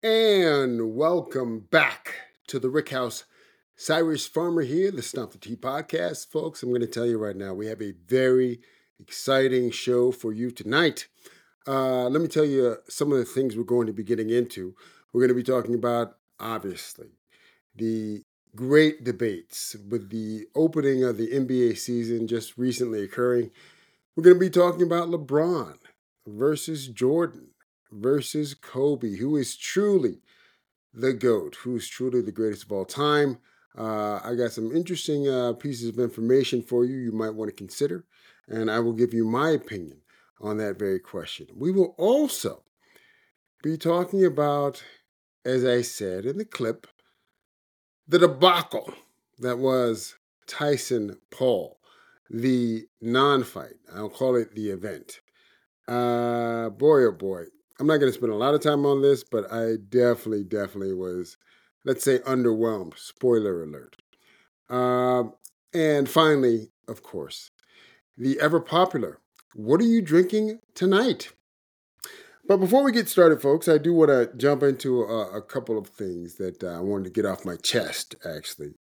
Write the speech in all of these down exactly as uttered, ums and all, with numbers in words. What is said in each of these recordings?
And welcome back to the Rick House. Cyrus Farmer here, the Stomp the Tea podcast. Folks, I'm going to tell you right now, we have a very exciting show for you tonight. Uh, let me tell you some of the things we're going to be getting into. We're going to be talking about, obviously, the great debates with the opening of the N B A season just recently occurring. We're going to be talking about LeBron versus Jordan versus Kobe, who is truly the GOAT, who's truly the greatest of all time. Uh, I got some interesting uh, pieces of information for you you might want to consider, and I will give you my opinion on that very question. We will also be talking about, as I said in the clip, the debacle that was Tyson Paul, the non-fight. I'll call it the event. Uh, boy, oh boy. I'm not going to spend a lot of time on this, but I definitely, definitely was, let's say, underwhelmed. Spoiler alert. Um, and finally, of course, the ever popular, what are you drinking tonight? But before we get started, folks, I do want to jump into a, a couple of things that uh, I wanted to get off my chest, actually.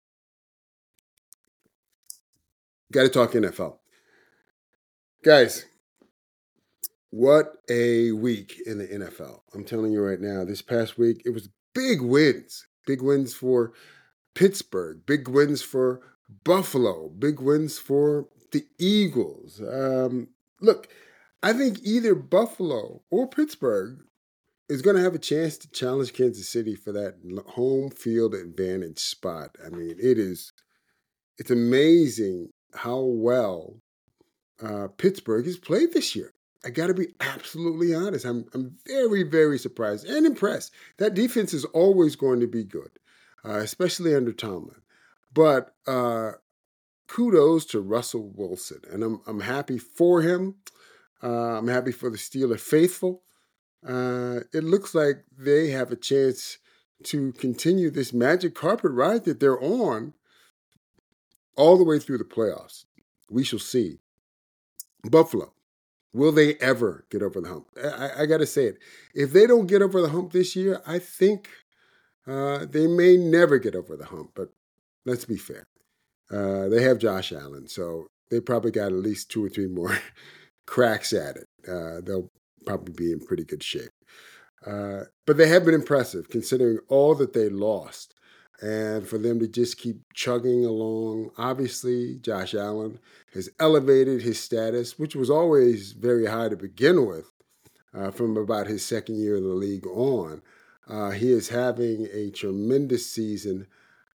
Got to talk N F L. Guys, what a week in the N F L. I'm telling you right now, this past week, it was big wins. Big wins for Pittsburgh, big wins for Buffalo, big wins for the Eagles. Um, look, I think either Buffalo or Pittsburgh is going to have a chance to challenge Kansas City for that home field advantage spot. I mean, it is, it's amazing how well uh, Pittsburgh has played this year. I got to be absolutely honest. I'm I'm very, very surprised and impressed. That defense is always going to be good, uh, especially under Tomlin. But uh, kudos to Russell Wilson, and I'm I'm happy for him. Uh, I'm happy for the Steeler faithful. Uh, it looks like they have a chance to continue this magic carpet ride that they're on all the way through the playoffs. We shall see. Buffalo. Will they ever get over the hump? I, I got to say it. If they don't get over the hump this year, I think uh, they may never get over the hump. But let's be fair. Uh, they have Josh Allen, so they probably got at least two or three more cracks at it. Uh, they'll probably be in pretty good shape. Uh, but they have been impressive considering all that they lost. And for them to just keep chugging along. Obviously, Josh Allen has elevated his status, which was always very high to begin with, uh, from about his second year in the league on. Uh, he is having a tremendous season.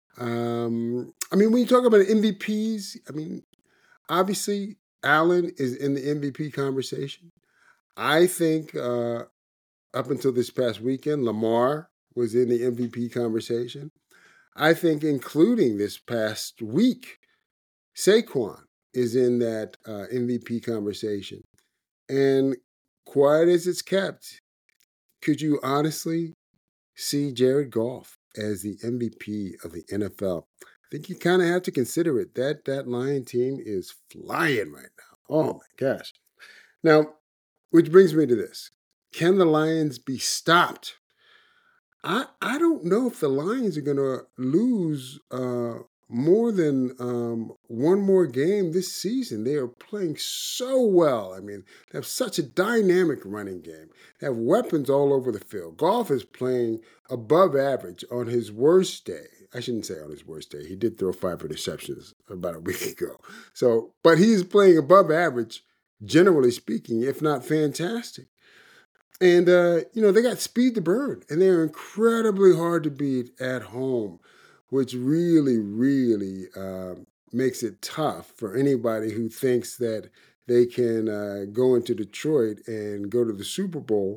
Um, I mean, when you talk about M V Ps, I mean, obviously, Allen is in the M V P conversation. I think uh, up until this past weekend, Lamar was in the M V P conversation. I think including this past week, Saquon is in that uh, M V P conversation. And quiet as it's kept, could you honestly see Jared Goff as the M V P of the N F L? I think you kind of have to consider it. That that Lion team is flying right now. Oh my gosh. Now, which brings me to this. Can the Lions be stopped? I I don't know if the Lions are going to lose uh, more than um, one more game this season. They are playing so well. I mean, they have such a dynamic running game. They have weapons all over the field. Goff is playing above average on his worst day. I shouldn't say on his worst day. He did throw five interceptions about a week ago. So, but he's playing above average, generally speaking, if not fantastic. And, uh, you know, they got speed to burn, and they're incredibly hard to beat at home, which really, really uh, makes it tough for anybody who thinks that they can uh, go into Detroit and go to the Super Bowl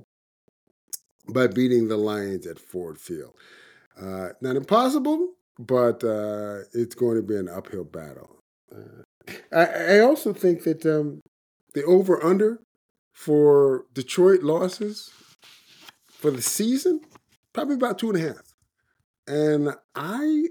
by beating the Lions at Ford Field. Uh, not impossible, but uh, it's going to be an uphill battle. Uh, I, I also think that um, the over-under for Detroit losses for the season, probably about two and a half. And I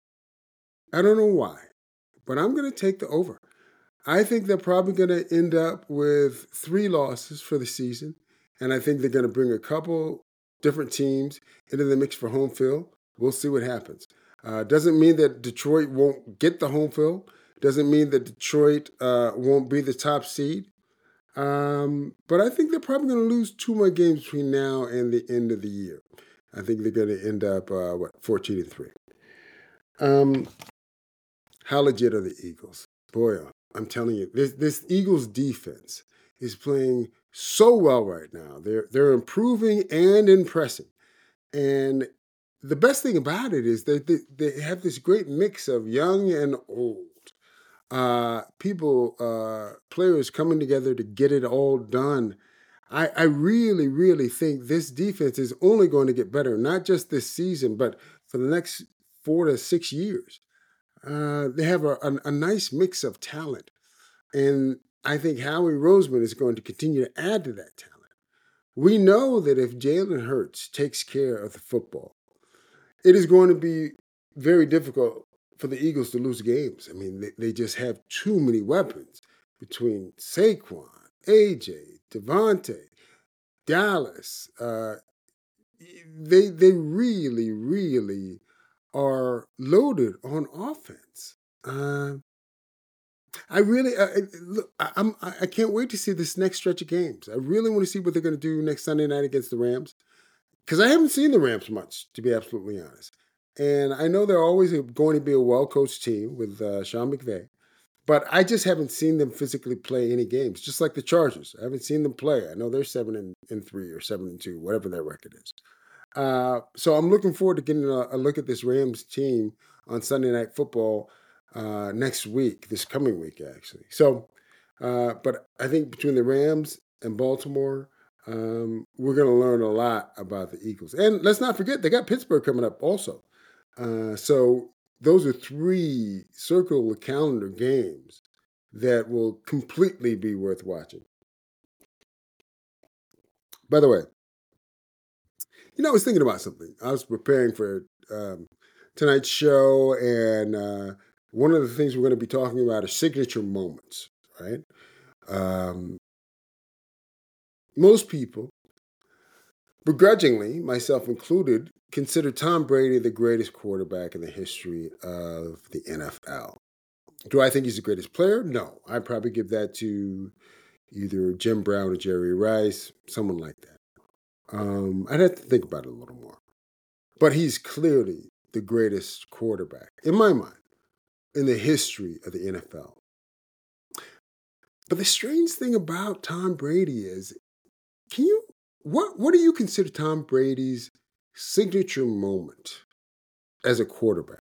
I don't know why, but I'm going to take the over. I think they're probably going to end up with three losses for the season, and I think they're going to bring a couple different teams into the mix for home field. We'll see what happens. Uh, doesn't mean that Detroit won't get the home field. Doesn't mean that Detroit uh, won't be the top seed. Um, but I think they're probably going to lose two more games between now and the end of the year. I think they're going to end up, uh, what, fourteen and three. Um, how legit are the Eagles? Boy, I'm telling you, this, this Eagles defense is playing so well right now. They're they're improving and impressing. And the best thing about it is that they, they have this great mix of young and old. Uh, people, uh, players coming together to get it all done. I, I really, really think this defense is only going to get better, not just this season, but for the next four to six years. Uh, they have a, a, a nice mix of talent. And I think Howie Roseman is going to continue to add to that talent. We know that if Jalen Hurts takes care of the football, it is going to be very difficult for the Eagles to lose games. I mean, they, they just have too many weapons between Saquon, A J, Devontae, Dallas. Uh, they they really, really are loaded on offense. Uh, I really uh, look. I, I'm. I can't wait to see this next stretch of games. I really want to see what they're going to do next Sunday night against the Rams, because I haven't seen the Rams much, to be absolutely honest. And I know they're always going to be a well-coached team with uh, Sean McVay, but I just haven't seen them physically play any games. Just like the Chargers, I haven't seen them play. I know they're seven and, and three or seven and two, whatever their record is. Uh, so I'm looking forward to getting a, a look at this Rams team on Sunday Night Football uh, next week, this coming week, actually. So, uh, but I think between the Rams and Baltimore, um, we're going to learn a lot about the Eagles. And let's not forget, they got Pittsburgh coming up also. Uh, so those are three circle the calendar games that will completely be worth watching. By the way, you know, I was thinking about something. I was preparing for um, tonight's show, and uh, one of the things we're going to be talking about are signature moments, right? Um, most people, begrudgingly, myself included, consider Tom Brady the greatest quarterback in the history of the N F L. Do I think he's the greatest player? No. I'd probably give that to either Jim Brown or Jerry Rice, someone like that. Um, I'd have to think about it a little more. But he's clearly the greatest quarterback, in my mind, in the history of the N F L. But the strange thing about Tom Brady is, can you, what, what do you consider Tom Brady's signature moment as a quarterback?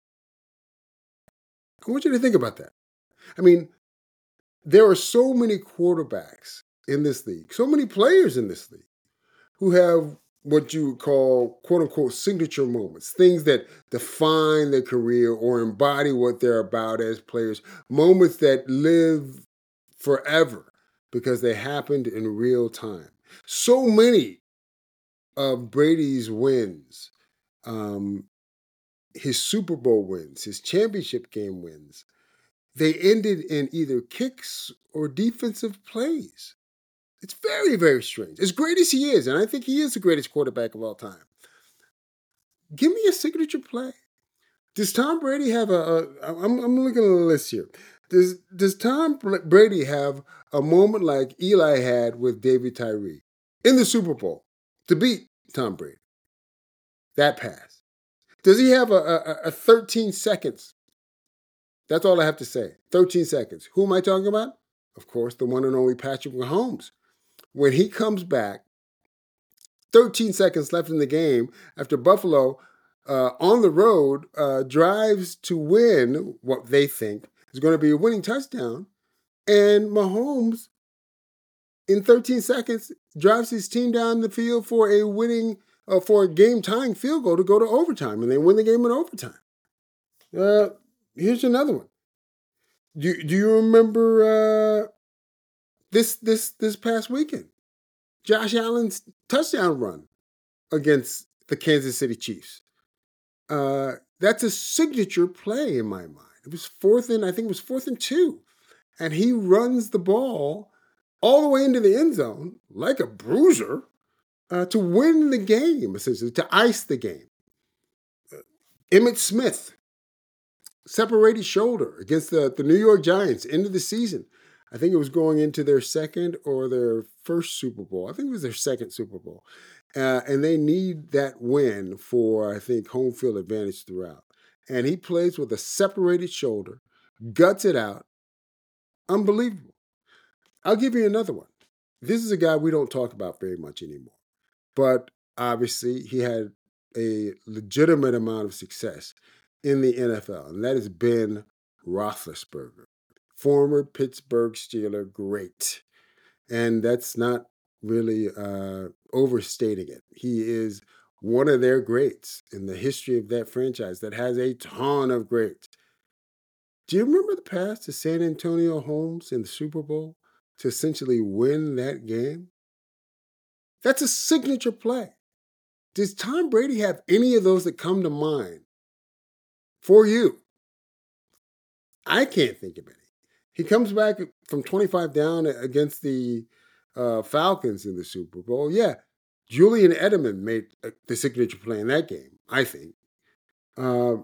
I want you to think about that. I mean, there are so many quarterbacks in this league, so many players in this league who have what you would call, quote unquote, signature moments, things that define their career or embody what they're about as players, moments that live forever because they happened in real time. So many of Brady's wins, um, his Super Bowl wins, his championship game wins, they ended in either kicks or defensive plays. It's very, very strange. As great as he is, and I think he is the greatest quarterback of all time, give me a signature play. Does Tom Brady have a, a I'm, I'm looking at a list here. Does, does Tom Brady have a moment like Eli had with David Tyree in the Super Bowl to beat Tom Brady? That pass. Does he have a, a, a thirteen seconds? That's all I have to say. thirteen seconds. Who am I talking about? Of course, the one and only Patrick Mahomes. When he comes back, thirteen seconds left in the game after Buffalo uh, on the road uh, drives to win what they think is going to be a winning touchdown. And Mahomes, in thirteen seconds, drives his team down the field for a winning, uh, for a game-tying field goal to go to overtime. And they win the game in overtime. Uh, here's another one. Do, do you remember uh, this, this, this past weekend? Josh Allen's touchdown run against the Kansas City Chiefs. Uh, that's a signature play in my mind. It was fourth and, I think it was fourth and two. And he runs the ball all the way into the end zone like a bruiser uh, to win the game, essentially, to ice the game. Uh, Emmitt Smith, separated shoulder against the, the New York Giants, end of the season. I think it was going into their second or their first Super Bowl. I think it was their second Super Bowl. Uh, and they need that win for, I think, home field advantage throughout. And he plays with a separated shoulder, guts it out. Unbelievable. I'll give you another one. This is a guy we don't talk about very much anymore. But obviously, he had a legitimate amount of success in the N F L, and that is Ben Roethlisberger, former Pittsburgh Steeler great. And that's not really uh, overstating it. He is one of their greats in the history of that franchise that has a ton of greats. Do you remember the pass to San Antonio Holmes in the Super Bowl to essentially win that game? That's a signature play. Does Tom Brady have any of those that come to mind for you? I can't think of any. He comes back from twenty-five down against the uh, Falcons in the Super Bowl. Yeah, Julian Edelman made the signature play in that game, I think. Uh,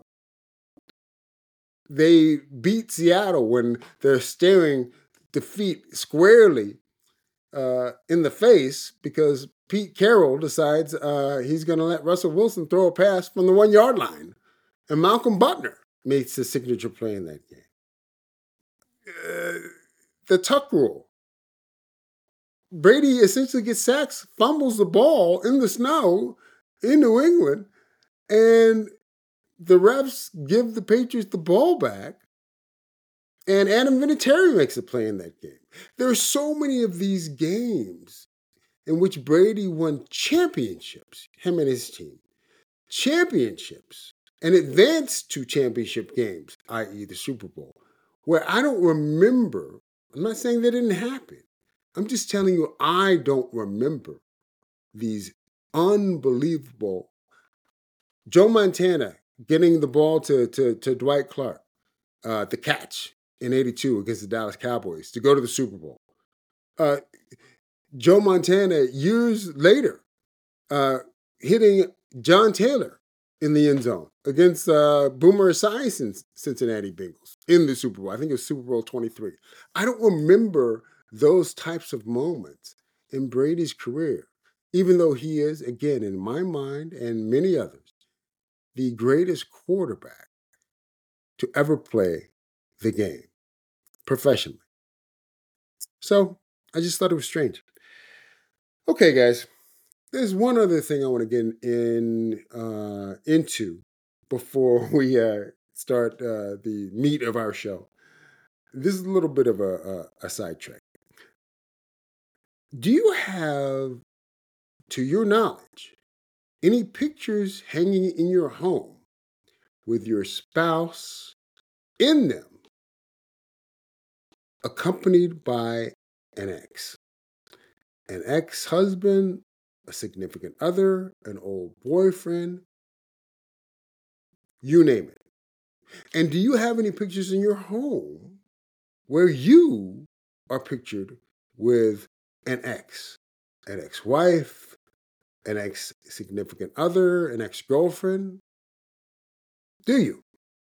they beat Seattle when they're staring defeat squarely uh, in the face because Pete Carroll decides uh, he's going to let Russell Wilson throw a pass from the one-yard line. And Malcolm Butler makes the signature play in that game. Uh, the tuck rule. Brady essentially gets sacked, fumbles the ball in the snow in New England, and the refs give the Patriots the ball back, and Adam Vinatieri makes a play in that game. There are so many of these games in which Brady won championships, him and his team. Championships, and advanced to championship games, that is the Super Bowl, where I don't remember. I'm not saying that didn't happen. I'm just telling you I don't remember these unbelievable. Joe Montana getting the ball to, to, to Dwight Clark, uh, the catch in eighty-two against the Dallas Cowboys to go to the Super Bowl. Uh, Joe Montana, years later, uh, hitting John Taylor in the end zone against uh, Boomer Esiason's Cincinnati Bengals in the Super Bowl. I think it was Super Bowl twenty-three. I don't remember those types of moments in Brady's career, even though he is, again, in my mind and many others, the greatest quarterback to ever play the game professionally. So I just thought it was strange. Okay, guys. There's one other thing I want to get in uh, into before we uh, start uh, the meat of our show. This is a little bit of a, a, a sidetrack. Do you have, to your knowledge, any pictures hanging in your home with your spouse in them, accompanied by an ex? An ex-husband, a significant other, an old boyfriend, you name it. And do you have any pictures in your home where you are pictured with an ex, an ex-wife, an ex-significant other, an ex-girlfriend? Do you?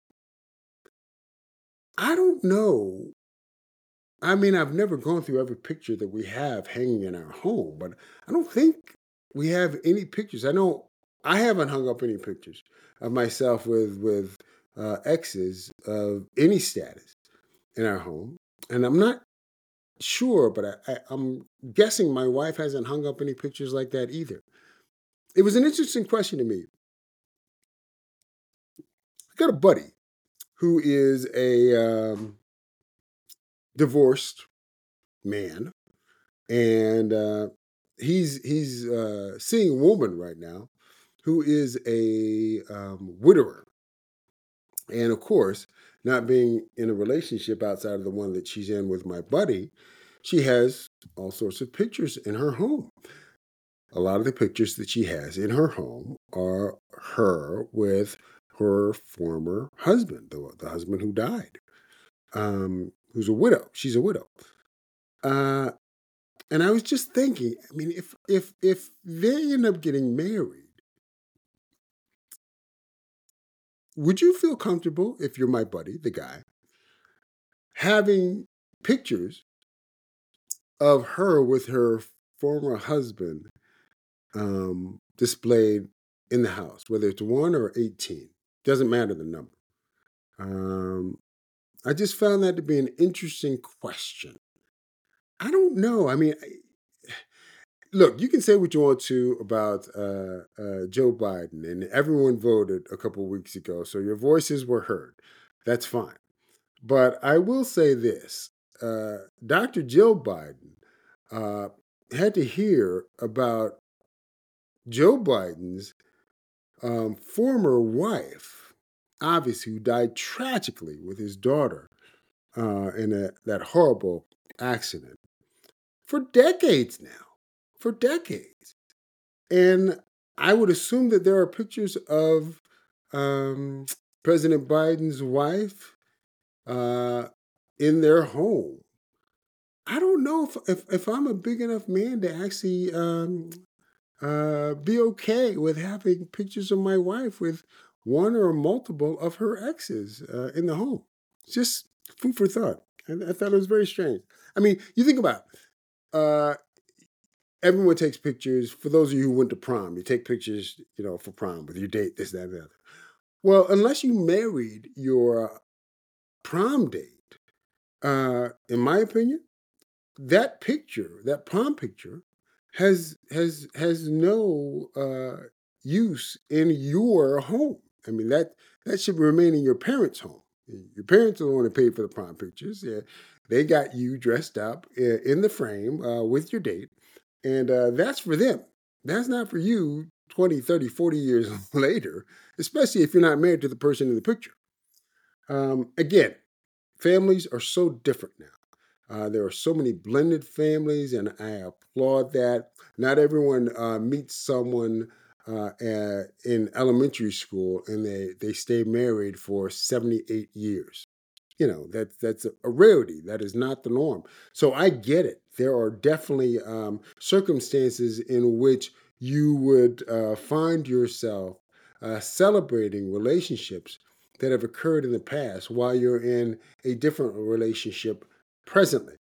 I don't know. I mean, I've never gone through every picture that we have hanging in our home, but I don't think we have any pictures. I know I haven't hung up any pictures of myself with with uh, exes of any status in our home, and I'm not sure, but I, I, I'm guessing my wife hasn't hung up any pictures like that either. It was an interesting question to me. I got a buddy who is a um, divorced man, and uh, he's he's uh, seeing a woman right now who is a um, widower. And of course, not being in a relationship outside of the one that she's in with my buddy, she has all sorts of pictures in her home. A lot of the pictures that she has in her home are her with her former husband, the, the husband who died, um, who's a widow. She's a widow. Uh, And I was just thinking, I mean, if if if they end up getting married, would you feel comfortable, if you're my buddy, the guy, having pictures of her with her former husband um, displayed in the house, whether it's one or eighteen? Doesn't matter the number. Um, I just found that to be an interesting question. I don't know. I mean, I- look, you can say what you want to about uh, uh, Joe Biden, and everyone voted a couple weeks ago, so your voices were heard. That's fine. But I will say this, uh, Doctor Jill Biden uh, had to hear about Joe Biden's um, former wife, obviously, who died tragically with his daughter uh, in a, that horrible accident for decades now. For decades. And I would assume that there are pictures of um, President Biden's wife uh, in their home. I don't know if, if, if I'm a big enough man to actually um, uh, be okay with having pictures of my wife with one or multiple of her exes uh, in the home. Just food for thought. I, I thought it was very strange. I mean, you think about it. Uh, everyone takes pictures. For those of you who went to prom, you take pictures, you know, for prom with your date, this, that, and the other. Well, unless you married your prom date, uh, in my opinion, that picture, that prom picture, has has has no uh, use in your home. I mean that that should remain in your parents' home. Your parents are the one that paid for the prom pictures. Yeah, they got you dressed up uh, in the frame uh, with your date, and uh, that's for them. That's not for you twenty, thirty, forty years later, especially if you're not married to the person in the picture. Um, again, families are so different now. Uh, there are so many blended families, and I applaud that. Not everyone uh, meets someone uh, uh, in elementary school and they, they stay married for seventy-eight years. You know, that, that's a rarity. That is not the norm. So I get it. There are definitely um, circumstances in which you would uh, find yourself uh, celebrating relationships that have occurred in the past while you're in a different relationship presently.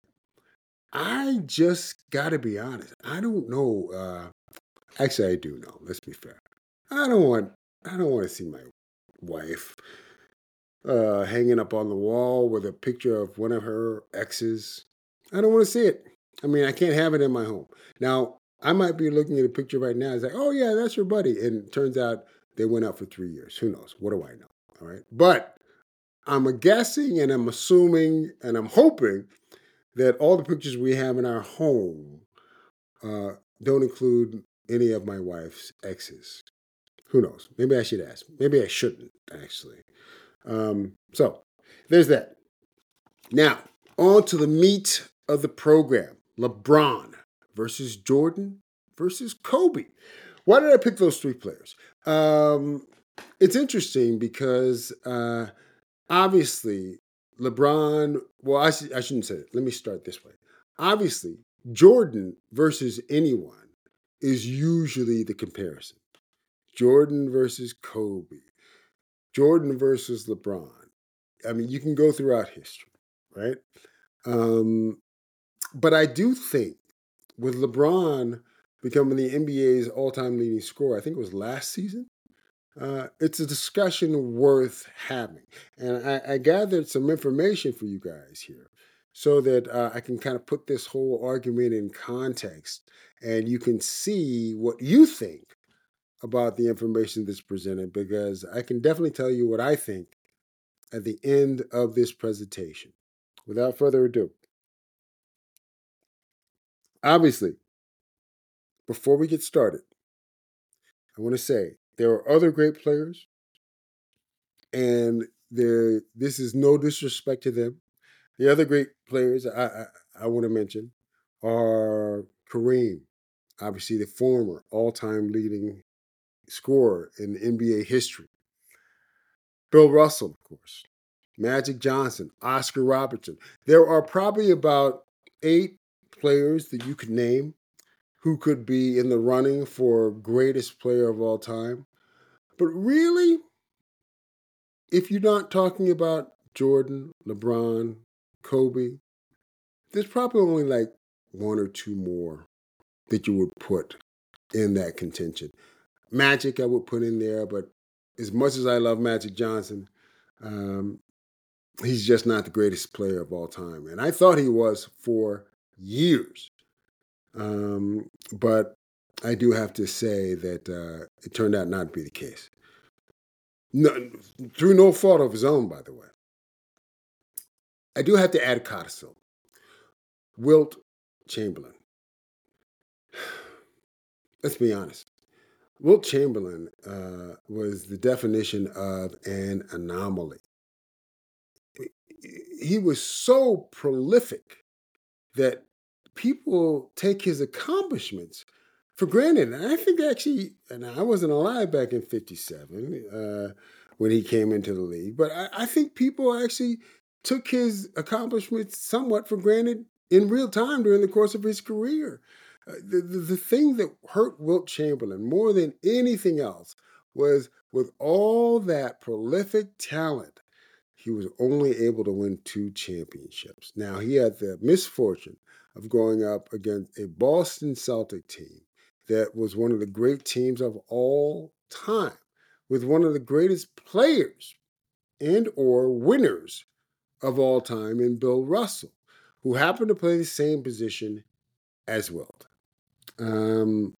I just got to be honest. I don't know. Uh, actually, I do know. Let's be fair. I don't want. I don't want to see my wife uh, hanging up on the wall with a picture of one of her exes. I don't want to see it. I mean, I can't have it in my home. Now, I might be looking at a picture right now. It's like, oh yeah, that's your buddy, and it turns out they went out for three years. Who knows? What do I know? All right, but I'm guessing and I'm assuming and I'm hoping that all the pictures we have in our home uh, don't include any of my wife's exes. Who knows? Maybe I should ask. Maybe I shouldn't, actually. Um, so there's that. Now, on to the meat of the program. LeBron versus Jordan versus Kobe. Why did I pick those three players? Um, it's interesting because uh, obviously LeBron, well, I, sh- I shouldn't say it. Let me start this way. Obviously, Jordan versus anyone is usually the comparison. Jordan versus Kobe. Jordan versus LeBron. I mean, you can go throughout history, right? Um, but I do think with LeBron becoming the N B A's all-time leading scorer, I think it was last season, uh, it's a discussion worth having. And I, I gathered some information for you guys here so that uh, I can kind of put this whole argument in context and you can see what you think about the information that's presented, because I can definitely tell you what I think at the end of this presentation. Without further ado, obviously, before we get started, I want to say there are other great players, and there this is no disrespect to them. The other great players I, I, I want to mention are Kareem, obviously the former all-time leading scorer in N B A history. Bill Russell, of course. Magic Johnson, Oscar Robertson. There are probably about eight players that you could name who could be in the running for greatest player of all time. But really, if you're not talking about Jordan, LeBron, Kobe, there's probably only like one or two more that you would put in that contention. Magic, I would put in there, but as much as I love Magic Johnson, um, he's just not the greatest player of all time. And I thought he was for years. Um, but I do have to say that uh, it turned out not to be the case. No, through no fault of his own, by the way. I do have to add a codicil. Wilt Chamberlain. Let's be honest. Wilt Chamberlain uh, was the definition of an anomaly. He was so prolific that people take his accomplishments for granted. And I think actually, and I wasn't alive back in fifty-seven uh, when he came into the league, but I, I think people actually took his accomplishments somewhat for granted in real time during the course of his career. Uh, the, the, the thing that hurt Wilt Chamberlain more than anything else was with all that prolific talent, he was only able to win two championships. Now, he had the misfortune of going up against a Boston Celtic team that was one of the great teams of all time, with one of the greatest players and or winners of all time in Bill Russell, who happened to play the same position as Wilt. Um,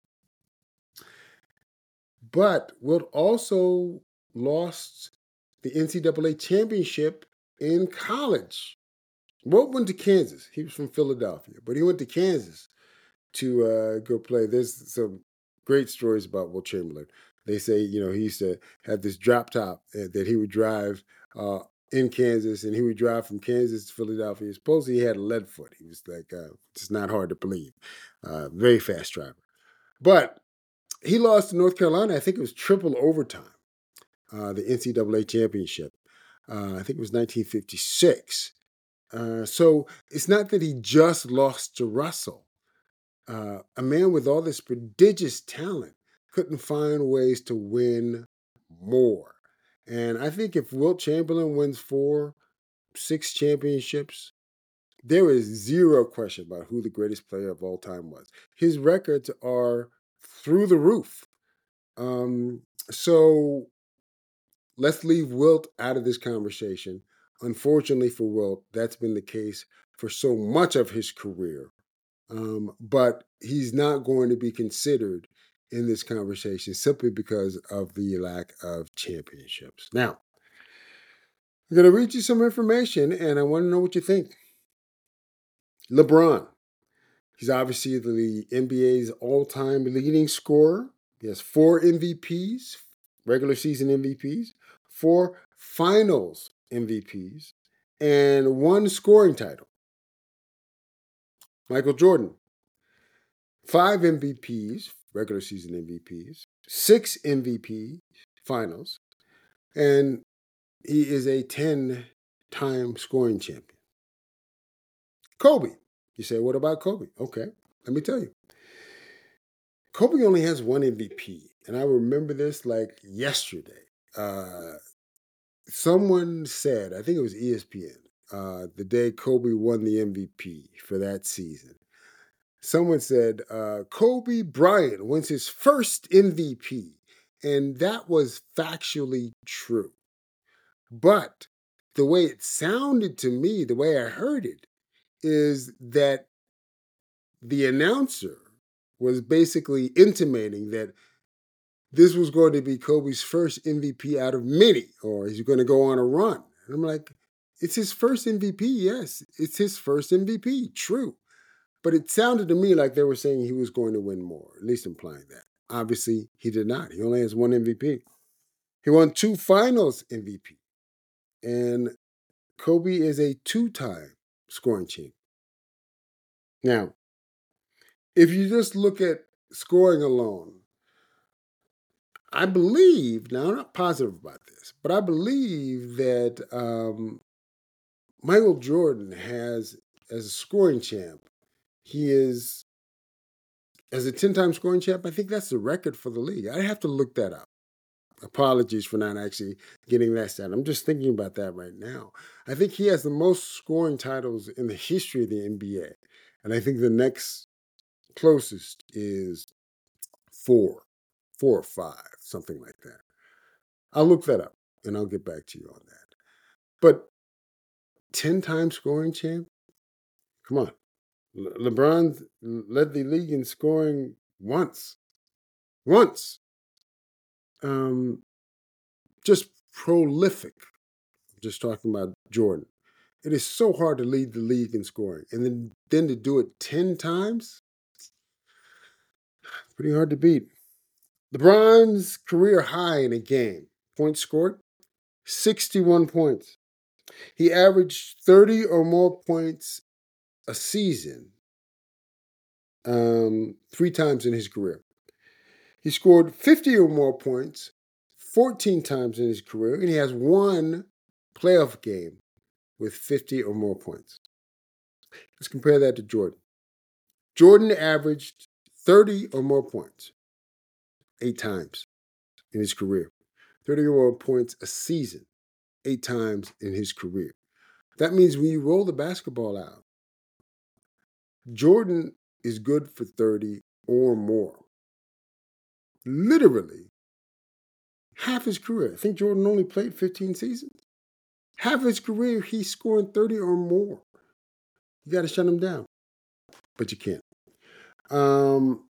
but Wilt also lost the N C double A championship in college. Wilt went to Kansas. He was from Philadelphia, but he went to Kansas to uh, go play. There's some great stories about Wilt Chamberlain. They say, you know, he used to have this drop top that he would drive uh, in Kansas, and he would drive from Kansas to Philadelphia. Supposedly he had a lead foot. He was like, uh, it's not hard to believe. Uh, very fast driver. But he lost to North Carolina. I think it was triple overtime, uh, the N C double A championship. Uh, I think it was nineteen fifty-six. Uh, so it's not that he just lost to Russell. Uh, a man with all this prodigious talent couldn't find ways to win more. And I think if Wilt Chamberlain wins four, six championships, there is zero question about who the greatest player of all time was. His records are through the roof. Um, so let's leave Wilt out of this conversation. Unfortunately for Wilt, that's been the case for so much of his career. Um, but he's not going to be considered in this conversation simply because of the lack of championships. Now, I'm going to read you some information, and I want to know what you think. LeBron. He's obviously the N B A's all-time leading scorer. He has four M V Ps, regular season M V Ps, four finals M V Ps, and one scoring title. Michael Jordan. Five M V Ps, regular season M V Ps, six M V P finals, and he is a ten-time scoring champion. Kobe. You say, what about Kobe? Okay, let me tell you. Kobe only has one M V P, and I remember this like yesterday. Uh, someone said, I think it was E S P N, uh, the day Kobe won the M V P for that season. Someone said uh, Kobe Bryant wins his first M V P, and that was factually true. But the way it sounded to me, the way I heard it, is that the announcer was basically intimating that this was going to be Kobe's first M V P out of many, or he's going to go on a run. And I'm like, it's his first M V P, yes. It's his first M V P, true. But it sounded to me like they were saying he was going to win more, at least implying that. Obviously, he did not. He only has one M V P. He won two finals M V P. And Kobe is a two-time scoring champion. Now, if you just look at scoring alone, I believe, now I'm not positive about this, but I believe that um, Michael Jordan has, as a scoring champ, He is, as a ten-time scoring champ, I think that's the record for the league. I have to look that up. Apologies for not actually getting that stat. I'm just thinking about that right now. I think he has the most scoring titles in the history of the N B A. And I think the next closest is four, four or five, something like that. I'll look that up and I'll get back to you on that. But ten-time scoring champ? Come on. Le- LeBron led the league in scoring once. Once. Um, just prolific. Just talking about Jordan. It is so hard to lead the league in scoring. And then, then to do it ten times, pretty hard to beat. LeBron's career high in a game, points scored, sixty-one points. He averaged thirty or more points a season um, three times in his career. He scored fifty or more points fourteen times in his career, and he has one playoff game with fifty or more points. Let's compare that to Jordan. Jordan averaged thirty or more points eight times in his career, thirty or more points a season eight times in his career. That means when you roll the basketball out, Jordan is good for thirty or more. Literally, half his career. I think Jordan only played fifteen seasons. Half his career, he's scoring thirty or more. You got to shut him down, but you can't. Um,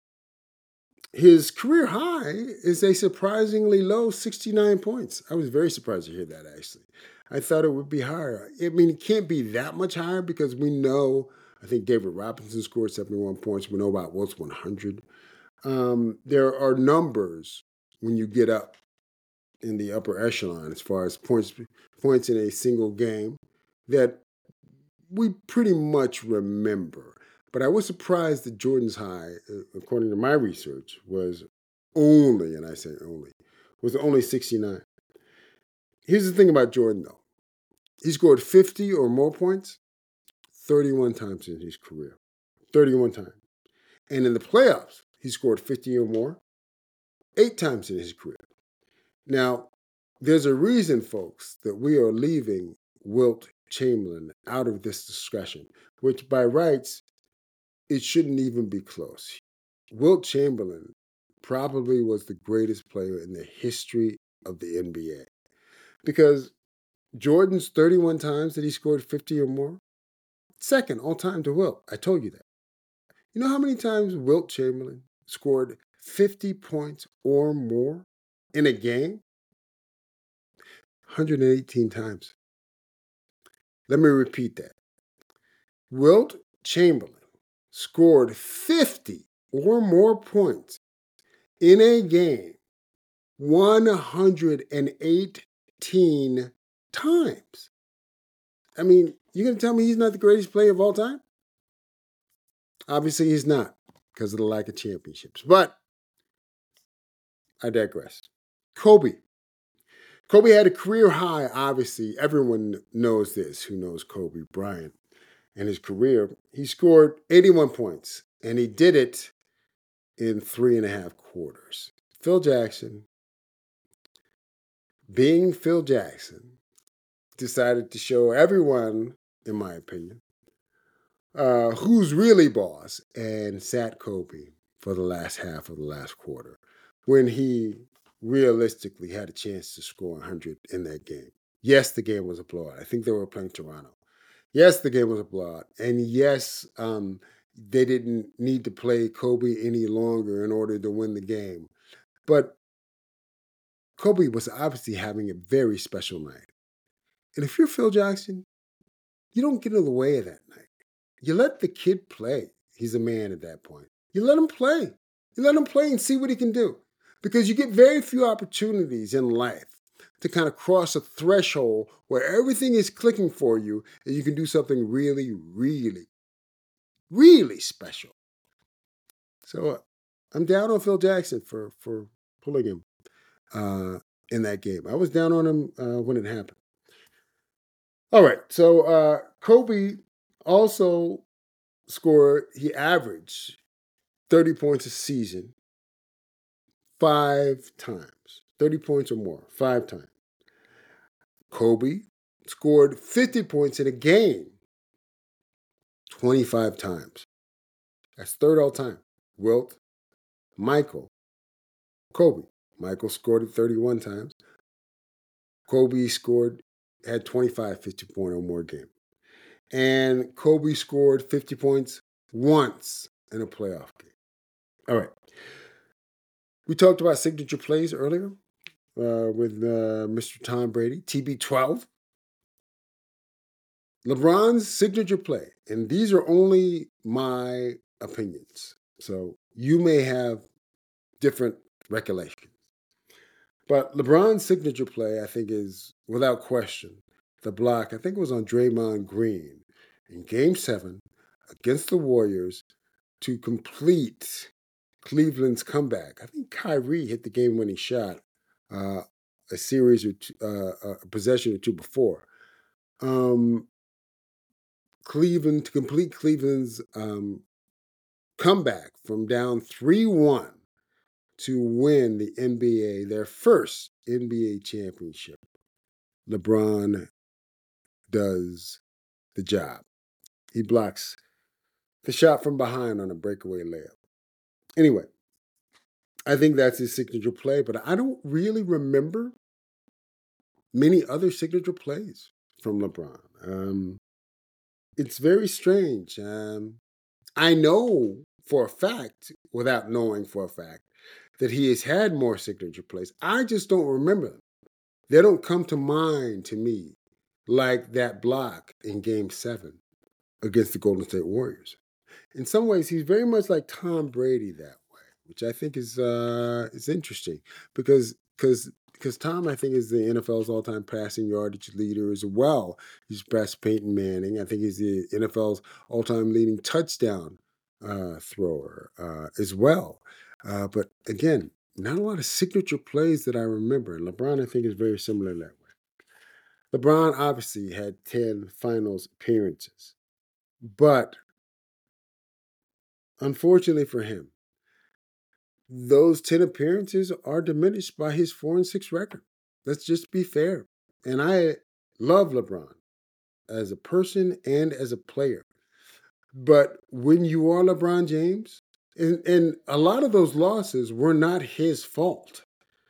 his career high is a surprisingly low sixty-nine points. I was very surprised to hear that, actually. I thought it would be higher. I mean, it can't be that much higher because we know, I think David Robinson scored seventy-one points. We know about Wilt's one hundred. Um, there are numbers when you get up in the upper echelon as far as points points in a single game that we pretty much remember. But I was surprised that Jordan's high, according to my research, was only, and I say only, was only sixty-nine. Here's the thing about Jordan, though. He scored fifty or more points thirty-one times in his career. thirty-one times. And in the playoffs, he scored fifty or more eight times in his career. Now, there's a reason, folks, that we are leaving Wilt Chamberlain out of this discussion, which by rights, it shouldn't even be close. Wilt Chamberlain probably was the greatest player in the history of the N B A. Because Jordan's thirty-one times that he scored fifty or more, second all time to Wilt. I told you that. You know how many times Wilt Chamberlain scored fifty points or more in a game? one hundred eighteen times. Let me repeat that. Wilt Chamberlain scored fifty or more points in a game one hundred eighteen times. I mean, you're going to tell me he's not the greatest player of all time? Obviously, he's not because of the lack of championships. But I digress. Kobe. Kobe had a career high, obviously. Everyone knows this who knows Kobe Bryant and his career. He scored eighty-one points, and he did it in three and a half quarters. Phil Jackson, being Phil Jackson, decided to show everyone, in my opinion, uh, who's really boss, and sat Kobe for the last half of the last quarter when he realistically had a chance to score one hundred in that game. Yes, the game was a blowout. I think they were playing Toronto. Yes, the game was a blowout. And yes, um, they didn't need to play Kobe any longer in order to win the game. But Kobe was obviously having a very special night. And if you're Phil Jackson, you don't get in the way of that night. You let the kid play. He's a man at that point. You let him play. You let him play and see what he can do. Because you get very few opportunities in life to kind of cross a threshold where everything is clicking for you and you can do something really, really, really special. So uh, I'm down on Phil Jackson for, for pulling him uh, in that game. I was down on him uh, when it happened. All right, so uh, Kobe also scored, he averaged thirty points a season five times. thirty points or more, five times. Kobe scored fifty points in a game twenty-five times. That's third all time. Wilt, Michael, Kobe. Michael scored it thirty-one times. Kobe scored, had twenty-five fifty-point or more game. And Kobe scored fifty points once in a playoff game. All right. We talked about signature plays earlier uh, with uh, Mister Tom Brady, T B twelve. LeBron's signature play, and these are only my opinions, so you may have different recollections. But LeBron's signature play, I think, is without question the block. I think it was on Draymond Green in Game Seven against the Warriors to complete Cleveland's comeback. I think Kyrie hit the game-winning shot uh, a series or two, uh, a possession or two before. Um, Cleveland to complete Cleveland's um, comeback from down three one to win the N B A, their first N B A championship. LeBron does the job. He blocks the shot from behind on a breakaway layup. Anyway, I think that's his signature play, but I don't really remember many other signature plays from LeBron. Um, it's very strange. Um, I know for a fact, without knowing for a fact, that he has had more signature plays. I just don't remember them. They don't come to mind to me like that block in Game seven against the Golden State Warriors. In some ways, he's very much like Tom Brady that way, which I think is uh, is interesting because because because Tom, I think, is the N F L's all-time passing yardage leader as well. He's past Peyton Manning. I think he's the N F L's all-time leading touchdown uh, thrower uh, as well. Uh, but again, not a lot of signature plays that I remember. And LeBron, I think, is very similar that way. LeBron obviously had ten finals appearances, but unfortunately for him, those ten appearances are diminished by his four and six record. Let's just be fair. And I love LeBron as a person and as a player. But when you are LeBron James, and, and a lot of those losses were not his fault.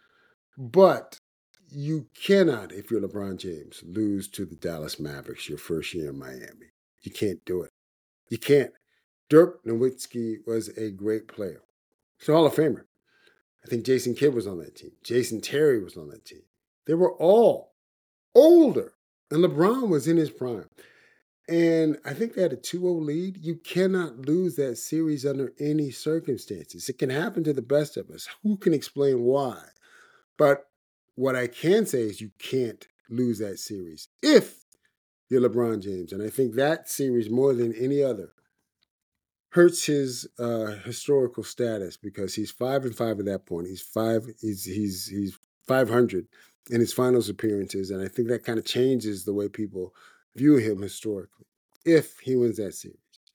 But you cannot, if you're LeBron James, lose to the Dallas Mavericks your first year in Miami. You can't do it. You can't. Dirk Nowitzki was a great player. He's a Hall of Famer. I think Jason Kidd was on that team. Jason Terry was on that team. They were all older, and LeBron was in his prime. And I think they had a two oh lead. You cannot lose that series under any circumstances. It can happen to the best of us. Who can explain why? But what I can say is you can't lose that series if you're LeBron James. And I think that series, more than any other, hurts his uh, historical status because he's five and five at that point. He's five. He's he's he's five hundred in his finals appearances, and I think that kind of changes the way people view him historically if he wins that series.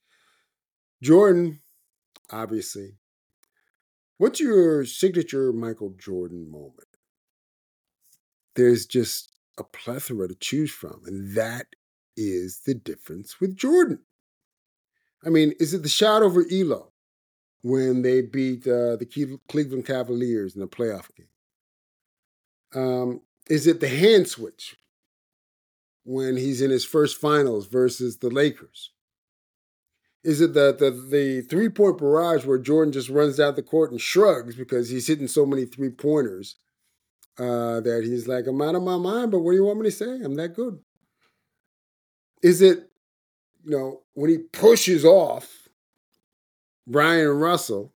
Jordan, obviously. What's your signature Michael Jordan moment? There's just a plethora to choose from, and that is the difference with Jordan. I mean, is it the shot over Elo when they beat uh, the Cleveland Cavaliers in the playoff game? Um, is it the hand switch when he's in his first finals versus the Lakers? Is it the the, the three-point barrage where Jordan just runs down the court and shrugs because he's hitting so many three-pointers uh, that he's like, I'm out of my mind, but what do you want me to say? I'm that good. Is it, you know, when he pushes off Brian Russell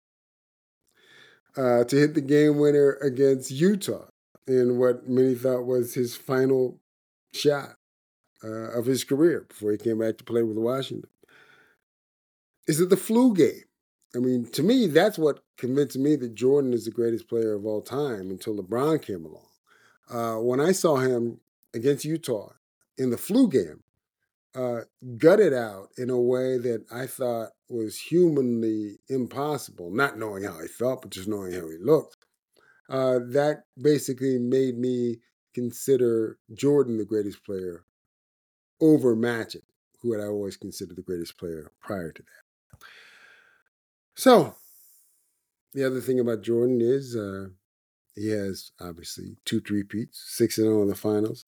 uh, to hit the game winner against Utah in what many thought was his final shot uh, of his career before he came back to play with Washington? Is it the flu game? I mean, to me, that's what convinced me that Jordan is the greatest player of all time until LeBron came along. Uh, when I saw him against Utah in the flu game, uh, gutted out in a way that I thought was humanly impossible, not knowing how he felt, but just knowing how he looked. Uh, that basically made me consider Jordan the greatest player over Magic, who had I always considered the greatest player prior to that. So, the other thing about Jordan is uh, he has obviously two three-peats, six and oh in the finals.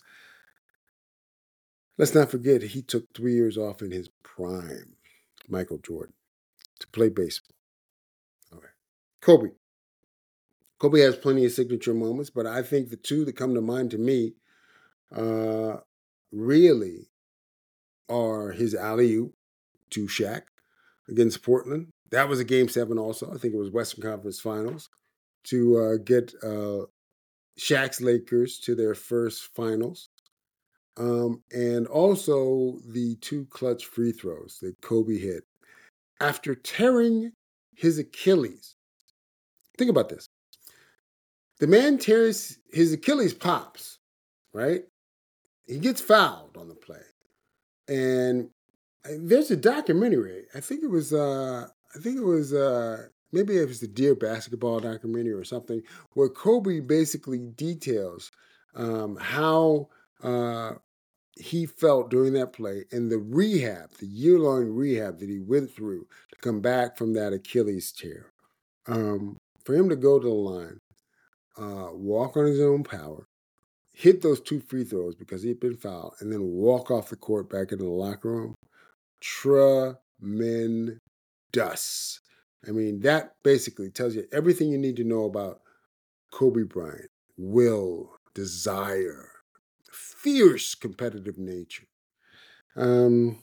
Let's not forget he took three years off in his prime, Michael Jordan, to play baseball. Okay. Kobe. Kobe has plenty of signature moments, but I think the two that come to mind to me uh, really are his alley-oop to Shaq against Portland. That was a game seven also. I think it was Western Conference Finals to uh, get uh, Shaq's Lakers to their first finals. Um, and also the two clutch free throws that Kobe hit after tearing his Achilles. Think about this. The man tears his Achilles pops, right? He gets fouled on the play. And there's a documentary. I think it was uh I think it was uh maybe it was the Dear Basketball documentary or something, where Kobe basically details um, how uh, he felt during that play and the rehab, the year long rehab that he went through to come back from that Achilles tear. Um, for him to go to the line, uh, walk on his own power, hit those two free throws because he had been fouled, and then walk off the court back into the locker room. Tremendous. I mean, that basically tells you everything you need to know about Kobe Bryant. Will, desire, fierce competitive nature. Um,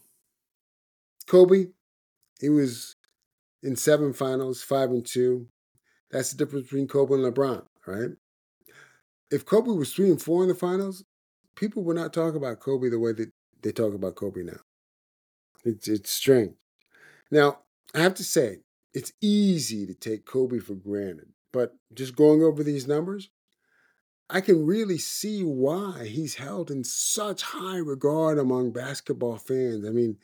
Kobe, he was in seven finals, five and two. That's the difference between Kobe and LeBron, right? If Kobe was three and four in the finals, people would not talk about Kobe the way that they talk about Kobe now. It's it's strange. Now, I have to say, it's easy to take Kobe for granted, but just going over these numbers, I can really see why he's held in such high regard among basketball fans. I mean,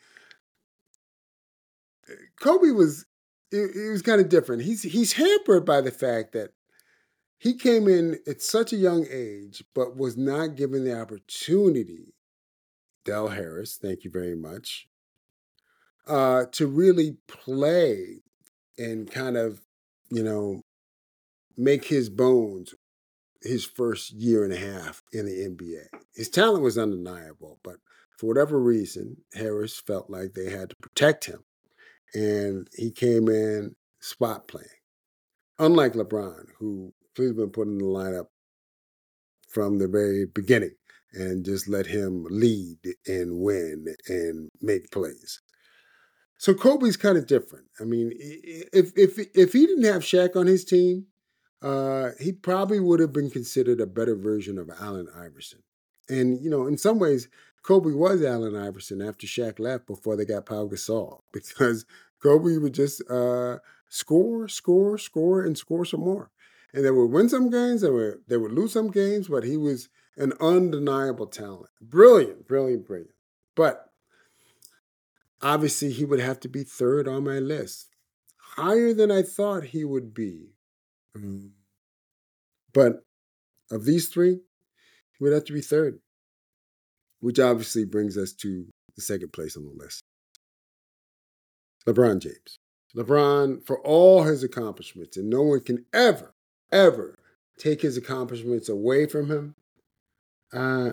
Kobe was it, it was kind of different. He's he's hampered by the fact that he came in at such a young age, but was not given the opportunity. Del Harris, thank you very much, uh, to really play and kind of, you know, make his bones his first year and a half in the N B A. His talent was undeniable, but for whatever reason, Harris felt like they had to protect him. And he came in spot playing. Unlike LeBron, who he's been put in the lineup from the very beginning and just let him lead and win and make plays. So Kobe's kind of different. I mean, if if if he didn't have Shaq on his team, uh, he probably would have been considered a better version of Allen Iverson. And you know, in some ways, Kobe was Allen Iverson after Shaq left before they got Pau Gasol, because Kobe would just uh, score, score, score, and score some more. And they would win some games, they would they would lose some games, but he was an undeniable talent. Brilliant, brilliant, brilliant. But obviously, he would have to be third on my list. Higher than I thought he would be. Mm. But of these three, he would have to be third, which obviously brings us to the second place on the list. LeBron James. LeBron, for all his accomplishments, and no one can ever, ever take his accomplishments away from him, uh,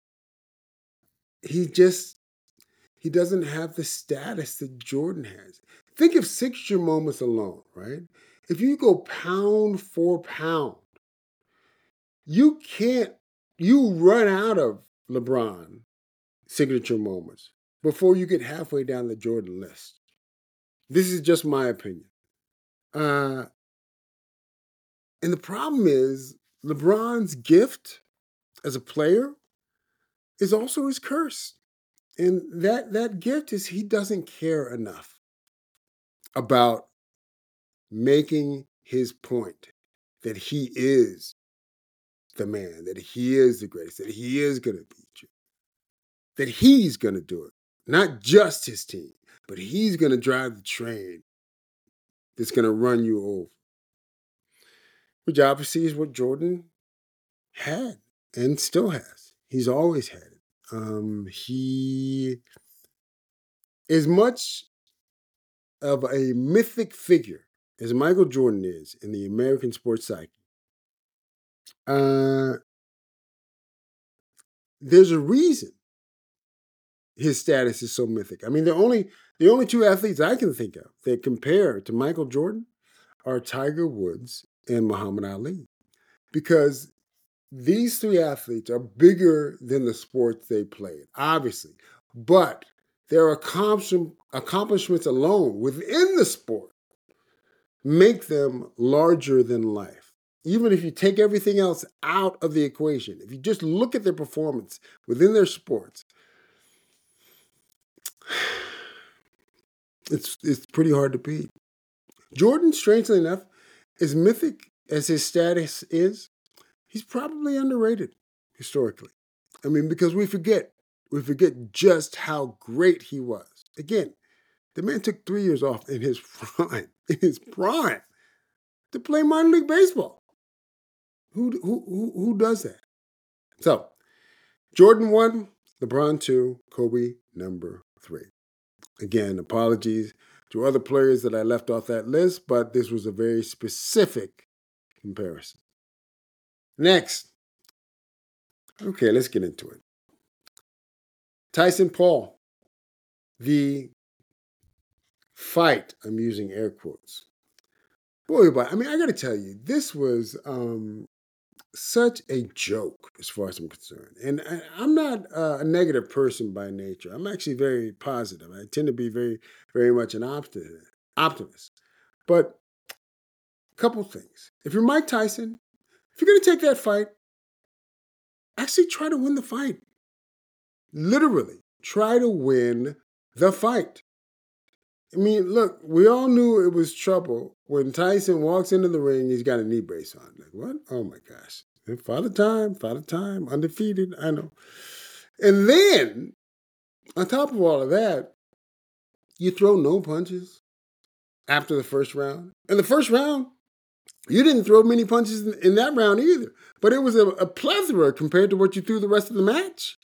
he just he doesn't have the status that Jordan has. Think of signature moments alone, right? If you go pound for pound, you can't, you run out of LeBron signature moments before you get halfway down the Jordan list. This is just my opinion. Uh, and the problem is LeBron's gift as a player is also his curse. And that, that gift is he doesn't care enough about making his point that he is the man, that he is the greatest, that he is going to beat you, that he's going to do it. not just his team, but he's going to drive the train that's going to run you over. Which obviously is what Jordan had and still has. He's always had it. Um, he is much of a mythic figure as Michael Jordan is in the American sports psyche. Uh, there's a reason his status is so mythic. I mean, the only the only two athletes I can think of that compare to Michael Jordan are Tiger Woods and Muhammad Ali, because these three athletes are bigger than the sports they played, obviously, but their accomplishments alone within the sport make them larger than life. Even if you take everything else out of the equation, if you just look at their performance within their sports, it's it's pretty hard to beat. Jordan, strangely enough, as mythic as his status is, he's probably underrated historically. I mean, because we forget, we forget just how great he was. Again, the man took three years off in his prime, in his prime, to play minor league baseball. Who who who, who does that? So, Jordan one, LeBron two, Kobe number three. Again, apologies to other players that I left off that list, but this was a very specific comparison. Next. Okay, let's get into it. Tyson Paul. The fight, I'm using air quotes. Boy, but I mean, I got to tell you, this was um, such a joke as far as I'm concerned. And I, I'm not uh, a negative person by nature. I'm actually very positive. I tend to be very, very much an optimist. optimist. But a couple things. If you're Mike Tyson, if you're going to take that fight, actually try to win the fight. Literally, try to win the fight. I mean, look, we all knew it was trouble when Tyson walks into the ring, he's got a knee brace on. Like, what? Oh my gosh. Father time, father time, undefeated, I know. And then, on top of all of that, you throw no punches after the first round. In the first round, you didn't throw many punches in, in that round either. But it was a, a plethora compared to what you threw the rest of the match.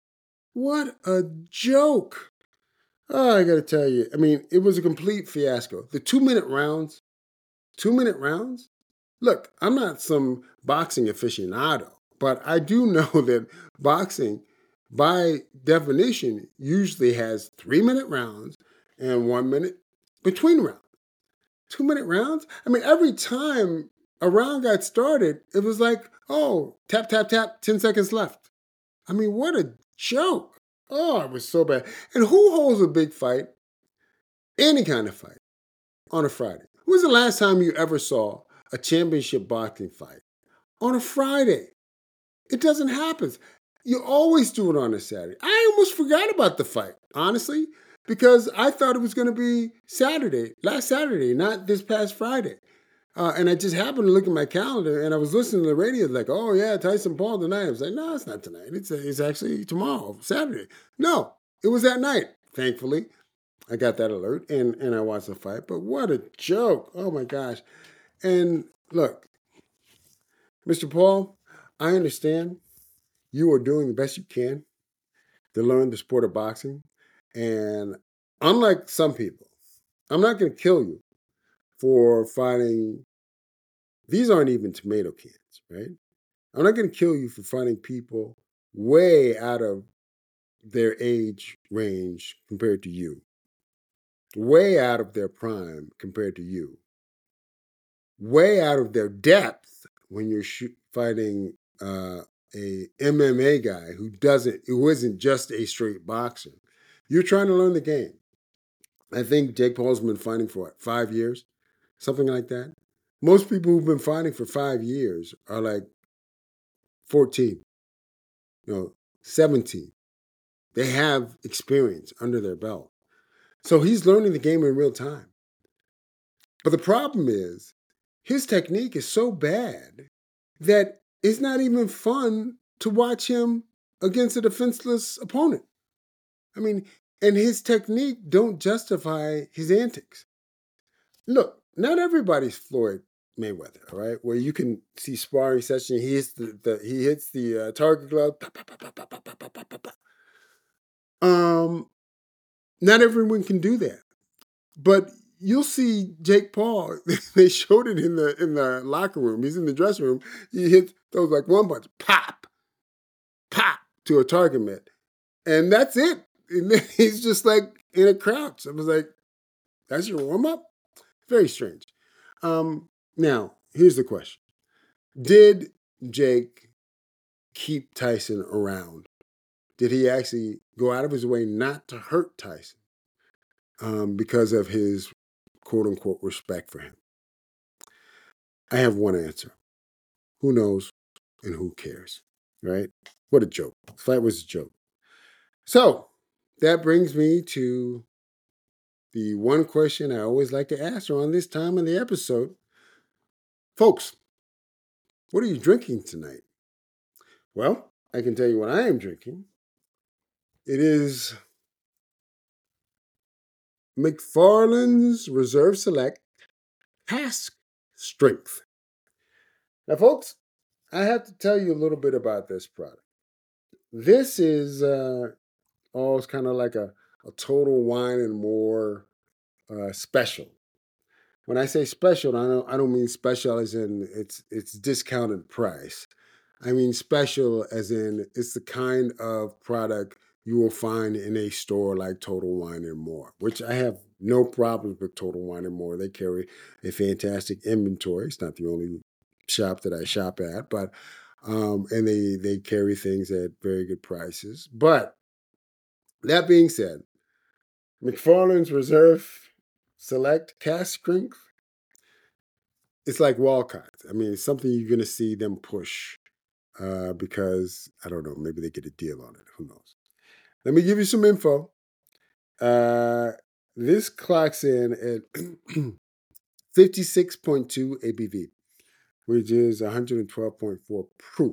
What a joke. Oh, I got to tell you, I mean, it was a complete fiasco. The two-minute rounds, two-minute rounds? Look, I'm not some boxing aficionado, but I do know that boxing, by definition, usually has three-minute rounds and one minute between rounds. Two-minute rounds? I mean, every time a round got started, it was like, oh, tap, tap, tap, ten seconds left. I mean, what a joke. Oh, it was so bad. And who holds a big fight, any kind of fight, on a Friday? When was the last time you ever saw a championship boxing fight on a Friday? It doesn't happen. You always do it on a Saturday. I almost forgot about the fight, honestly, because I thought it was going to be Saturday, last Saturday, not this past Friday. Uh, and I just happened to look at my calendar, and I was listening to the radio, like, oh, yeah, Tyson Paul tonight. I was like, no, it's not tonight. It's, it's actually tomorrow, Saturday. No, it was that night, thankfully. I got that alert, and, and I watched the fight. But what a joke. Oh, my gosh. And look, Mister Paul, I understand you are doing the best you can to learn the sport of boxing. And unlike some people, I'm not going to kill you for fighting. These aren't even tomato cans, right? I'm not going to kill you for fighting people way out of their age range compared to you, way out of their prime compared to you, way out of their depth when you're shoot, fighting uh, a M M A guy who doesn't, who isn't just a straight boxer. You're trying to learn the game. I think Jake Paul's been fighting for what, five years, something like that. Most people who've been fighting for five years are like fourteen, you know, seventeen. They have experience under their belt. So he's learning the game in real time. But the problem is, his technique is so bad that it's not even fun to watch him against a defenseless opponent. I mean, And his technique don't justify his antics. Look, not everybody's Floyd Mayweather, all right? Where you can see sparring session, he hits the, the he hits the uh, target glove. Pa, pa, pa, pa, pa, pa, pa, pa, pa. Um, not everyone can do that, but you'll see Jake Paul. They showed it in the in the locker room. He's in the dressing room. He hits those like one punch, pop, pop to a target man, and that's it. And then he's just like in a crouch. I was like, "That's your warm up." Very strange. Um, now, here's the question. Did Jake keep Tyson around? Did he actually go out of his way not to hurt Tyson um, because of his quote-unquote respect for him? I have one answer. Who knows and who cares, right? What a joke. The fight was a joke. So, that brings me to the one question I always like to ask around this time of the episode. Folks, what are you drinking tonight? Well, I can tell you what I am drinking. It is McFarland's Reserve Select Cask Strength. Now, folks, I have to tell you a little bit about this product. This is uh, oh, it's kind of like a, a Total Wine and More uh, special. When I say special, I don't I don't mean special as in it's it's discounted price. I mean special as in it's the kind of product you will find in a store like Total Wine and More, which I have no problems with Total Wine and More. They carry a fantastic inventory. It's not the only shop that I shop at, but um, and they they carry things at very good prices. But that being said, McFarland's Reserve Select Cask Strength, it's like Walcott. I mean, it's something you're going to see them push uh, because, I don't know, maybe they get a deal on it. Who knows? Let me give you some info. Uh, this clocks in at fifty-six point two A B V, which is one hundred twelve point four proof.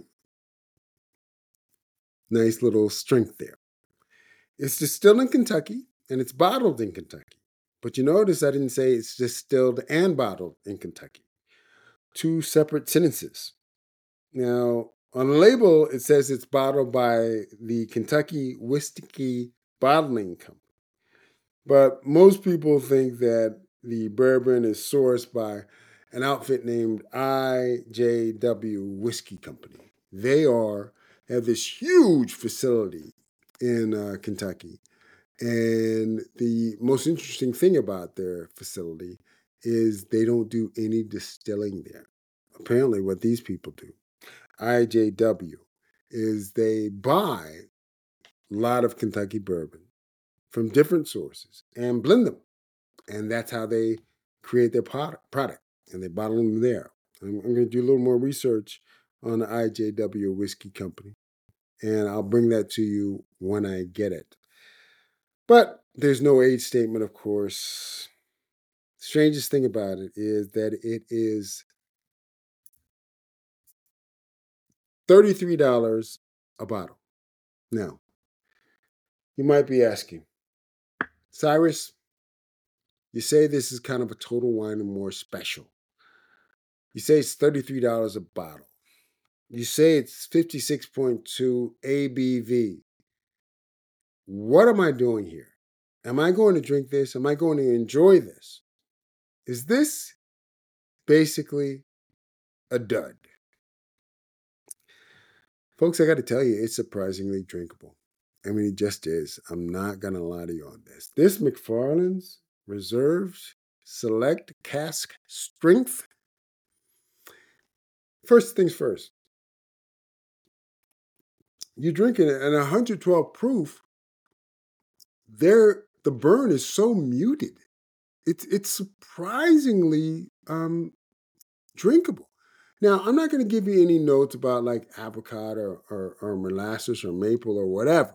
Nice little strength there. It's distilled in Kentucky, and it's bottled in Kentucky. But you notice I didn't say it's distilled and bottled in Kentucky. Two separate sentences. Now, on the label, it says it's bottled by the Kentucky Whiskey Bottling Company. But most people think that the bourbon is sourced by an outfit named I J W Whiskey Company. They are have this huge facility in uh, Kentucky. And the most interesting thing about their facility is they don't do any distilling there. Apparently, what these people do, I J W, is they buy a lot of Kentucky bourbon from different sources and blend them. And that's how they create their product, product and they bottle them there. I'm, I'm going to do a little more research on the I J W Whiskey Company, and I'll bring that to you when I get it. But there's no age statement, of course. Strangest thing about it is that it is thirty-three dollars a bottle. Now, you might be asking, Cyrus, you say this is kind of a Total Wine and More special. You say it's thirty-three dollars a bottle. You say it's fifty-six point two A B V. What am I doing here? Am I going to drink this? Am I going to enjoy this? Is this basically a dud? Folks, I got to tell you, it's surprisingly drinkable. I mean, it just is. I'm not going to lie to you on this. This McFarland's Reserves Select Cask Strength. First things first. You're drinking it at one hundred twelve proof. There, the burn is so muted. It's it's surprisingly um, drinkable. Now, I'm not going to give you any notes about like apricot or, or, or molasses or maple or whatever.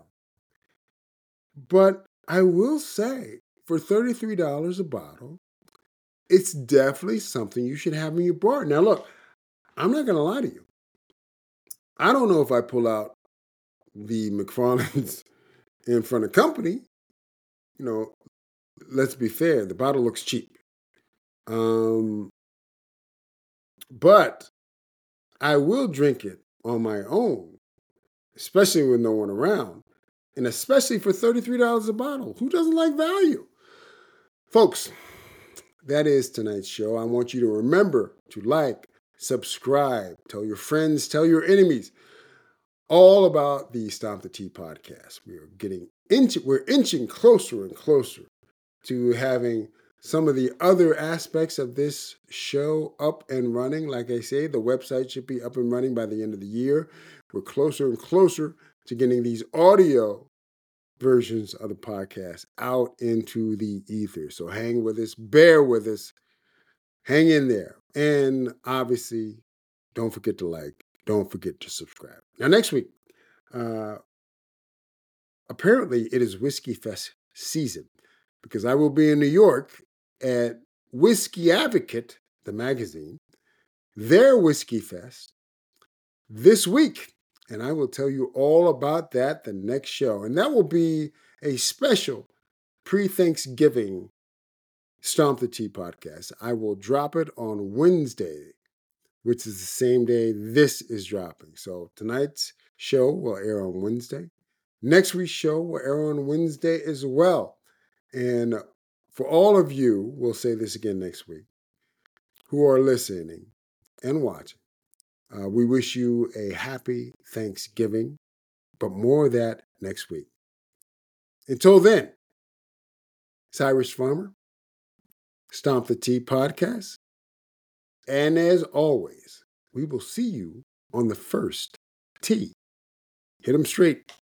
But I will say, for thirty-three dollars a bottle, it's definitely something you should have in your bar. Now, look, I'm not going to lie to you. I don't know if I pull out the McFarland's in front of company. you know, let's be fair, the bottle looks cheap. Um, but I will drink it on my own, especially with no one around, and especially for thirty-three dollars a bottle. Who doesn't like value? Folks, that is tonight's show. I want you to remember to like, subscribe, tell your friends, tell your enemies all about the Stomp the Tea podcast. We are getting inch, we're inching closer and closer to having some of the other aspects of this show up and running. Like I say, the website should be up and running by the end of the year. We're closer and closer to getting these audio versions of the podcast out into the ether. So hang with us, bear with us, hang in there. And obviously, don't forget to like, don't forget to subscribe. Now, next week, uh, apparently it is Whiskey Fest season because I will be in New York at Whiskey Advocate, the magazine, their Whiskey Fest this week. And I will tell you all about that the next show. And that will be a special pre-Thanksgiving Stomp the Tea podcast. I will drop it on Wednesday, which is the same day this is dropping. So tonight's show will air on Wednesday. Next week's show will air on Wednesday as well. And for all of you, we'll say this again next week, who are listening and watching, uh, we wish you a happy Thanksgiving, but more of that next week. Until then, it's Irish Farmer, Stomp the Tea podcast, and as always, we will see you on the first tee. Hit 'em straight.